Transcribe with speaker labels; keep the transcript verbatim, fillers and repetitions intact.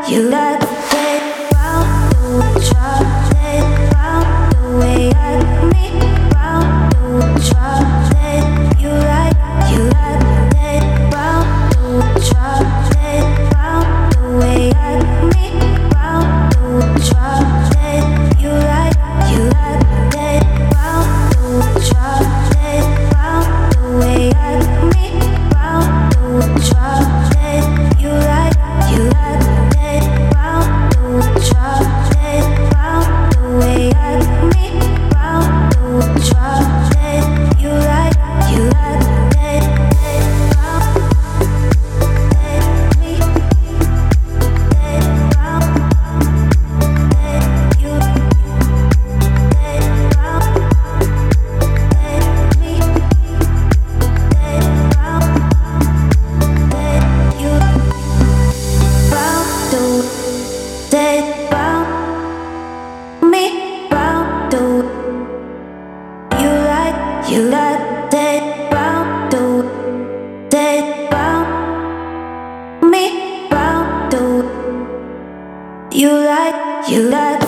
Speaker 1: you like it round the chocolate, round the way I me round the chocolate. You like, you like it round the chocolate, round the way I me round the chocolate. You like, you like it round the chocolate, round the way I me round the chocolate. You like, you like it round the chocolate, round the way I me round the chocolate. You like, you like it round me round you round me round you round the day round me round the you like you like that round the day round me round the you like you like